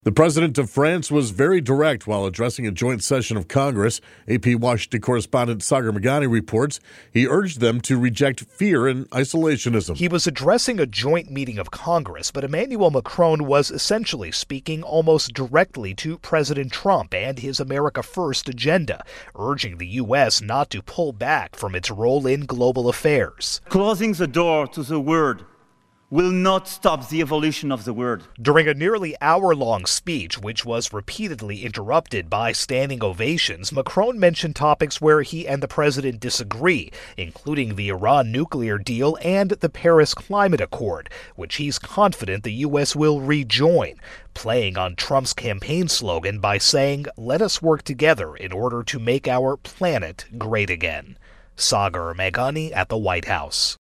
The president of France was very direct while addressing a joint session of Congress. AP Washington correspondent Sagar Meghani reports he urged them to reject fear and isolationism. He was addressing a joint meeting of Congress, but Emmanuel Macron was essentially speaking almost directly to President Trump and his America First agenda, urging the U.S. not to pull back from its role in global affairs. Closing the door to the word will not stop the evolution of the word. During a nearly hour-long speech, which was repeatedly interrupted by standing ovations, Macron mentioned topics where he and the president disagree, including the Iran nuclear deal and the Paris Climate Accord, which he's confident the U.S. will rejoin, playing on Trump's campaign slogan by saying, "Let us work together in order to make our planet great again." Sagar Meghani at the White House.